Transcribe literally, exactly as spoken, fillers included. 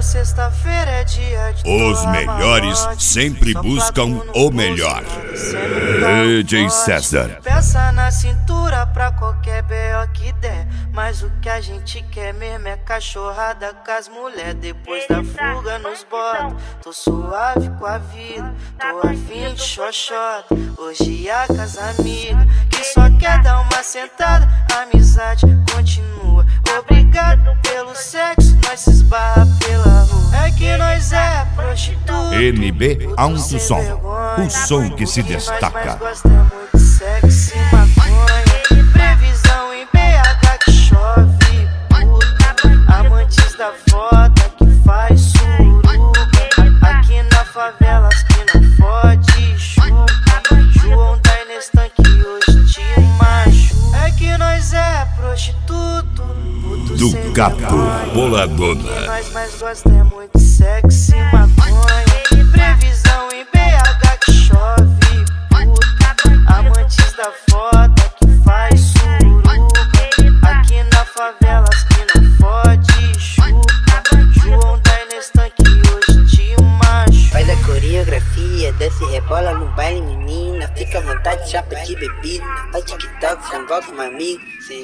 sexta-feira é dia de Os melhores sempre buscam o melhor. D J César. Peça na cintura pra qualquer B O que der, mas o que a gente quer mesmo é cachorrada com as mulher. Depois da fuga nos bota, tô suave com a vida, tô afim de xoxota. Hoje a casa amiga, que só quer dar uma sentada, a amizade continua. Obrigado pelo sexo, nós se esbarra pela rua. É que nós é prostituta. N B Alto Som, o som que se destaca. Mas gosta muito de sexo e maconha. Previsão em B H que chove, puta. Amantes da foda que faz suruba. Aqui na favela as que não fode chupa. João tá nesse tanque hoje te machuca. É que nós é prostituto, puto Do sem gato, vergonha. boladona. O que nós mais gosta é muito de sexo e maconha. Previsão em B H que chove, puta. Amantes da foda que faz suruba. Aqui na favela as que não fode chupa. João tá nesse tanque hoje te machuca. Faz a coreografia, desce e rebola no baile, menina. Fica à vontade, chapa de bebida. Faz TikTok, convoca um amigo.